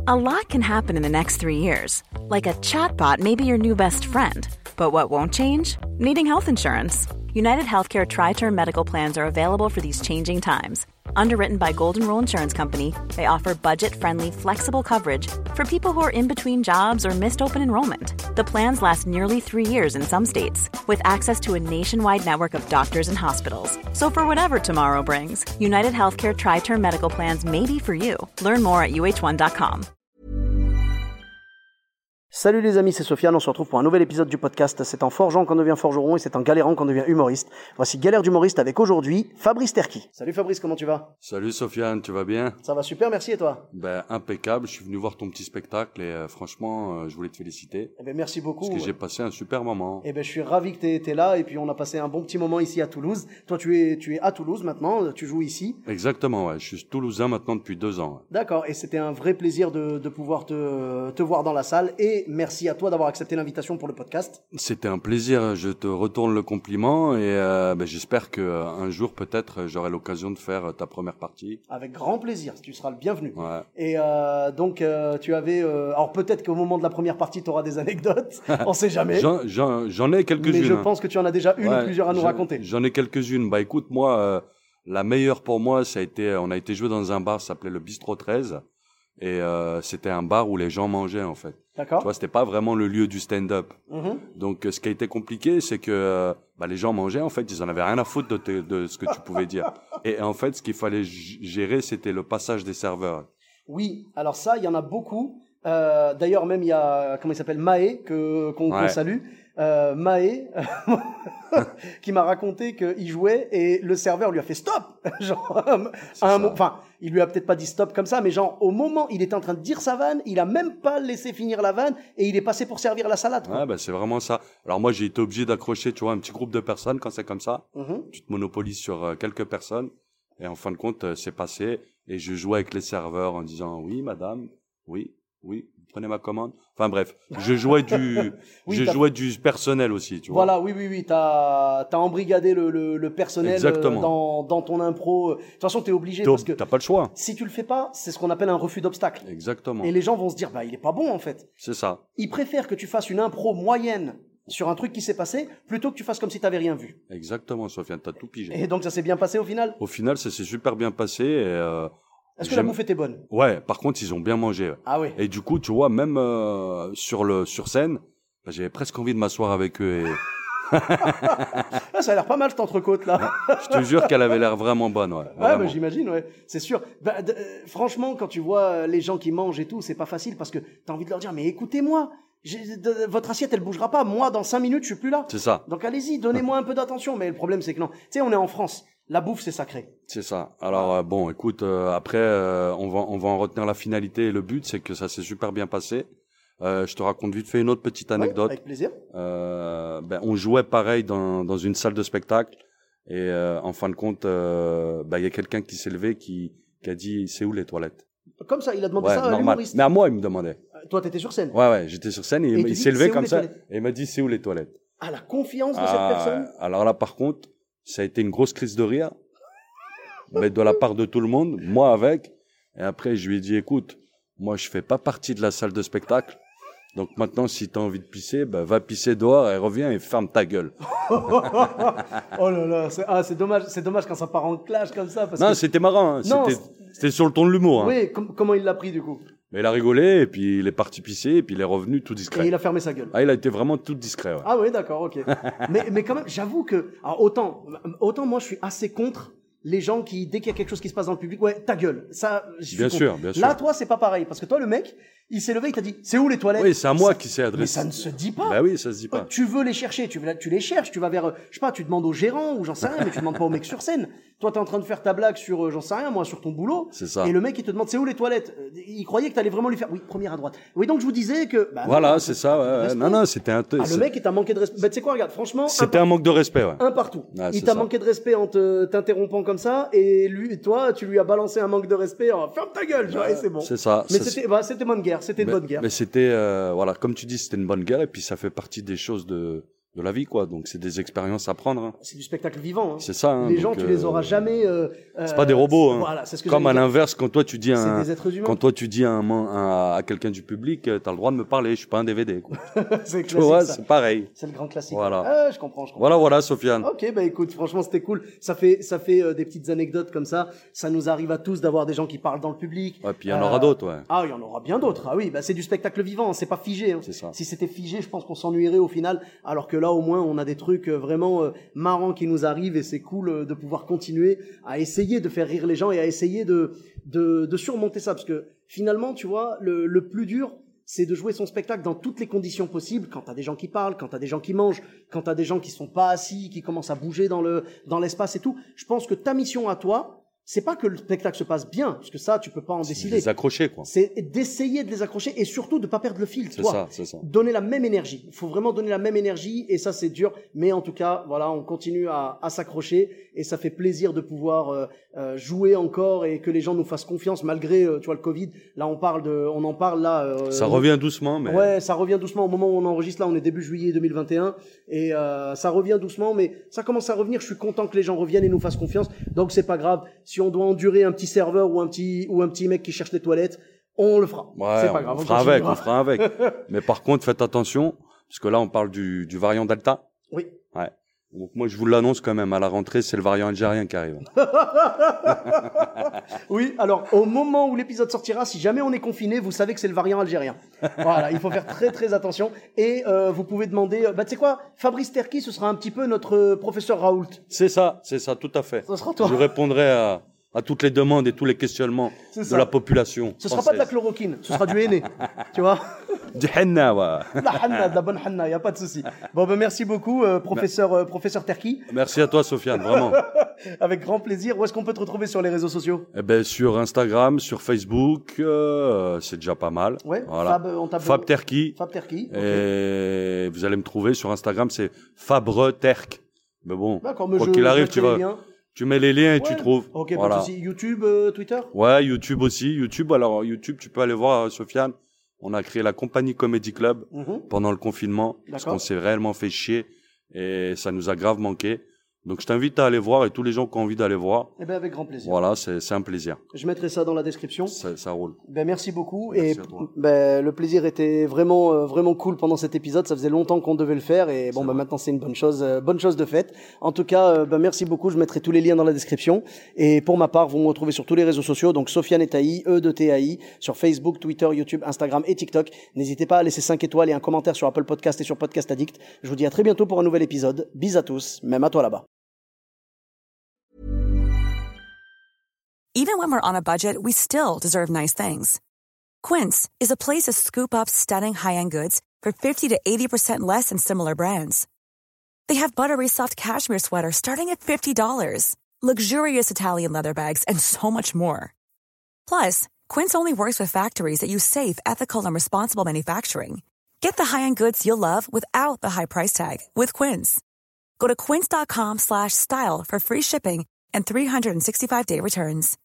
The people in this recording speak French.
A lot can happen in the next 3 years. Like a chatbot may be your new best friend. But what won't change? Needing health insurance. United Healthcare Tri-Term Medical Plans are available for these changing times. Underwritten by Golden Rule Insurance Company, they offer budget-friendly, flexible coverage for people who are in between jobs or missed open enrollment. The plans last nearly 3 years in some states, with access to a nationwide network of doctors and hospitals. So for whatever tomorrow brings, United Healthcare Tri-Term Medical Plans may be for you. Learn more at uh1.com. Salut les amis, c'est Sofiane, on se retrouve pour un nouvel épisode du podcast. C'est en forgeant qu'on devient forgeron et c'est en galérant qu'on devient humoriste. Voici Galère d'humoriste avec aujourd'hui Fabrice Terki. Salut Fabrice, comment tu vas ? Salut Sofiane, tu vas bien ? Ça va super, merci et toi ? Ben impeccable, je suis venu voir ton petit spectacle et franchement, je voulais te féliciter. Eh ben merci beaucoup. Parce que j'ai passé un super moment. Eh ben je suis ravi que t'es là et puis on a passé un bon petit moment ici à Toulouse. Toi tu es à Toulouse maintenant, tu joues ici. Exactement, ouais, je suis toulousain maintenant depuis 2 ans. Ouais. D'accord, et c'était un vrai plaisir de pouvoir te voir dans la salle et merci à toi d'avoir accepté l'invitation pour le podcast. C'était un plaisir, je te retourne le compliment et j'espère qu'un jour peut-être j'aurai l'occasion de faire ta première partie. Avec grand plaisir, tu seras le bienvenu. Ouais. Et donc tu avais... alors peut-être qu'au moment de la première partie tu auras des anecdotes, on sait jamais. J'en ai quelques-unes. Mais je pense que tu en as déjà une ou plusieurs à nous raconter. J'en ai quelques-unes. Bah écoute, moi, la meilleure pour moi, on a été joué dans un bar, ça s'appelait le Bistrot 13. Et c'était un bar où les gens mangeaient en fait. D'accord. Tu vois, c'était pas vraiment le lieu du stand-up. Mm-hmm. Donc ce qui a été compliqué, c'est que les gens mangeaient en fait, ils en avaient rien à foutre de ce que tu pouvais dire. Et en fait, ce qu'il fallait gérer, c'était le passage des serveurs. Oui, alors ça, il y en a beaucoup. D'ailleurs, même il y a comment il s'appelle Maé qu'on salue. Maé qui m'a raconté qu'il jouait et le serveur lui a fait stop. Genre enfin, il lui a peut-être pas dit stop comme ça, mais genre au moment il était en train de dire sa vanne, il a même pas laissé finir la vanne et il est passé pour servir la salade. Quoi. Ouais, c'est vraiment ça. Alors moi, j'ai été obligé d'accrocher, tu vois, un petit groupe de personnes quand c'est comme ça. Mm-hmm. Tu te monopolises sur quelques personnes et en fin de compte, c'est passé et je jouais avec les serveurs en disant oui, madame, oui. Oui, prenez ma commande. Enfin bref, je jouais du personnel aussi, tu vois. Voilà, oui, t'as embrigadé le personnel dans ton impro. De toute façon, t'es obligé parce que t'as pas le choix. Si tu le fais pas, c'est ce qu'on appelle un refus d'obstacle. Exactement. Et les gens vont se dire il est pas bon en fait. C'est ça. Ils préfèrent que tu fasses une impro moyenne sur un truc qui s'est passé plutôt que tu fasses comme si t'avais rien vu. Exactement, Sofiane, t'as tout pigé. Et donc ça s'est bien passé au final ? Au final, ça s'est super bien passé et est-ce que la bouffe était bonne ? Ouais, par contre, ils ont bien mangé. Ouais. Ah oui. Et du coup, tu vois, même sur scène, j'avais presque envie de m'asseoir avec eux. Et... ça a l'air pas mal cette entrecôte là. Je te jure qu'elle avait l'air vraiment bonne. Ouais, ouais j'imagine, ouais. C'est sûr. Franchement, quand tu vois les gens qui mangent et tout, c'est pas facile parce que t'as envie de leur dire, mais écoutez-moi, votre assiette elle bougera pas. Moi, dans 5 minutes, je suis plus là. C'est ça. Donc allez-y, donnez-moi un peu d'attention. Mais le problème, c'est que non. Tu sais, on est en France. La bouffe, c'est sacré. C'est ça. Alors bon, écoute, après, on va en retenir la finalité. Et le but, c'est que ça s'est super bien passé. Je te raconte vite fait une autre petite anecdote. Ouais, avec plaisir. On jouait pareil dans une salle de spectacle. Et en fin de compte, y a quelqu'un qui s'est levé qui a dit, c'est où les toilettes ? Comme ça, il a demandé ça à normal. l'humoriste. Mais à moi, il me demandait. Toi, t'étais sur scène. Ouais, j'étais sur scène et il s'est levé comme ça et il m'a dit, c'est où les toilettes ? Ah, la confiance de cette personne. Alors là, par contre, ça a été une grosse crise de rire, mais de la part de tout le monde, moi avec. Et après, je lui ai dit, écoute, moi, je fais pas partie de la salle de spectacle. Donc maintenant, si tu as envie de pisser, va pisser dehors et reviens et ferme ta gueule. Oh là là, c'est dommage quand ça part en clash comme ça. Non, c'était marrant. Hein. C'était sur le ton de l'humour. Hein. Oui, comment il l'a pris du coup ? Mais il a rigolé et puis il est parti pisser et puis il est revenu tout discret. Et il a fermé sa gueule. Ah, il a été vraiment tout discret. Ouais. Ah oui, d'accord, ok. mais quand même, j'avoue que autant moi je suis assez contre les gens qui, dès qu'il y a quelque chose qui se passe dans le public, ouais, ta gueule. Ça, bien sûr. Là, toi, c'est pas pareil. Parce que toi, le mec, il s'est levé, il t'a dit, c'est où les toilettes? Oui, c'est à moi qui s'est adressé. Mais ça ne se dit pas. Bah oui, ça se dit pas. Tu veux les chercher, tu les cherches, tu vas vers, je sais pas, tu demandes au gérant ou j'en sais rien, mais tu demandes pas au mec sur scène. Toi, t'es en train de faire ta blague sur, j'en sais rien, moi, sur ton boulot. C'est ça. Et le mec, il te demande, c'est où les toilettes? Il croyait que t'allais vraiment lui faire, oui, première à droite. Oui, donc je vous disais que, voilà, c'est ça, ouais. Non, c'était un, le mec, il t'a manqué de respect. Bah, tu sais quoi, regarde, franchement. C'était un manque de respect, ouais. Un partout. Il t'a manqué de respect en t'interrompant comme ça, et toi, tu lui as balancé un manque de respect en, ferme ta gueule, genre, et c'est bon. C'est ça. Mais c'était bonne guerre, c'était une bonne guerre. Mais c'était, voilà, comme tu dis, c'était une bonne guerre, et puis ça fait partie des choses de de la vie, quoi. Donc, c'est des expériences à prendre. Hein. C'est du spectacle vivant. Hein. C'est ça. Hein, les gens, tu les auras jamais. C'est pas des robots. Hein. Voilà, c'est ce que comme à dire. l'inverse, quand toi tu dis c'est des êtres humains. quand toi tu dis à quelqu'un du public, t'as le droit de me parler. Je suis pas un DVD. Quoi. C'est tu vois, ça. c'est pareil. C'est le grand classique. Voilà. Je comprends. Voilà, Sofiane. Ok, bah écoute, franchement, c'était cool. Ça fait des petites anecdotes comme ça. Ça nous arrive à tous d'avoir des gens qui parlent dans le public. Ouais, puis il y en aura d'autres, ouais. Ah, il y en aura bien d'autres. Ah oui, bah c'est du spectacle vivant. C'est pas figé. Hein. C'est ça. Si c'était figé, je pense qu'on s'ennuierait au final. Alors que là, au moins, on a des trucs vraiment marrants qui nous arrivent et c'est cool de pouvoir continuer à essayer de faire rire les gens et à essayer de surmonter ça. Parce que finalement, tu vois, le plus dur, c'est de jouer son spectacle dans toutes les conditions possibles, quand t'as des gens qui parlent, quand t'as des gens qui mangent, quand t'as des gens qui sont pas assis, qui commencent à bouger dans l'espace et tout. Je pense que ta mission à toi, c'est pas que le spectacle se passe bien, parce que ça, tu peux pas en décider. Les accrocher, quoi. C'est d'essayer de les accrocher et surtout de pas perdre le fil, toi. C'est ça. Donner la même énergie. Il faut vraiment donner la même énergie et ça, c'est dur. Mais en tout cas, voilà, on continue à s'accrocher et ça fait plaisir de pouvoir jouer encore et que les gens nous fassent confiance malgré, tu vois, le Covid. Là, on en parle là. Ça revient doucement, mais. Ouais, ça revient doucement. Au moment où on enregistre là, on est début juillet 2021 et ça revient doucement, mais ça commence à revenir. Je suis content que les gens reviennent et nous fassent confiance. Donc c'est pas grave. Si on doit endurer un petit serveur ou un petit mec qui cherche les toilettes, on le fera. Ouais, c'est pas grave. On fera avec. Mais par contre, faites attention, parce que là, on parle du variant Delta. Oui. Ouais. Donc moi, je vous l'annonce quand même, à la rentrée, c'est le variant algérien qui arrive. Oui, alors au moment où l'épisode sortira, si jamais on est confiné, vous savez que c'est le variant algérien. Voilà, il faut faire très très attention. Et vous pouvez demander, tu sais quoi, Fabrice Terki, ce sera un petit peu notre professeur Raoult. C'est ça, tout à fait. Ce sera toi. Je répondrai à toutes les demandes et tous les questionnements de la population. Ce sera pas de la chloroquine, ce sera du henné, tu vois. Du henna, ouais. De la bonne henna, y a pas de souci. Bon, ben merci beaucoup, professeur Terki. Merci à toi, Sofiane, vraiment. Avec grand plaisir. Où est-ce qu'on peut te retrouver sur les réseaux sociaux? Eh ben, sur Instagram, sur Facebook, c'est déjà pas mal. Ouais. Voilà. Fab Terki. Fab Terki. Et vous allez me trouver sur Instagram, c'est Fabre Terk. Mais bon, quoi qu'il arrive, tu mets les liens et tu trouves. Ok, voilà. pas de souci. YouTube, Twitter? Ouais, YouTube aussi. Alors, YouTube, tu peux aller voir, Sofiane. On a créé la Compagnie Comedy Club pendant le confinement. Parce qu'on s'est réellement fait chier et ça nous a grave manqué. Donc, je t'invite à aller voir et tous les gens qui ont envie d'aller voir. Eh ben, avec grand plaisir. Voilà, c'est un plaisir. Je mettrai ça dans la description. Ça roule. Ben, merci beaucoup. Merci à toi. Ben, le plaisir était vraiment, vraiment cool pendant cet épisode. Ça faisait longtemps qu'on devait le faire et bon, ben, maintenant c'est une bonne chose de faite. En tout cas, ben, merci beaucoup. Je mettrai tous les liens dans la description. Et pour ma part, vous me retrouvez sur tous les réseaux sociaux. Donc, Sofiane Taï, E2TAI, sur Facebook, Twitter, YouTube, Instagram et TikTok. N'hésitez pas à laisser 5 étoiles et un commentaire sur Apple Podcast et sur Podcast Addict. Je vous dis à très bientôt pour un nouvel épisode. Bis à tous, même à toi là-bas. Even when we're on a budget, we still deserve nice things. Quince is a place to scoop up stunning high-end goods for 50 to 80% less than similar brands. They have buttery soft cashmere sweaters starting at $50, luxurious Italian leather bags, and so much more. Plus, Quince only works with factories that use safe, ethical, and responsible manufacturing. Get the high-end goods you'll love without the high price tag with Quince. Go to quince.com/style for free shipping and 365-day returns.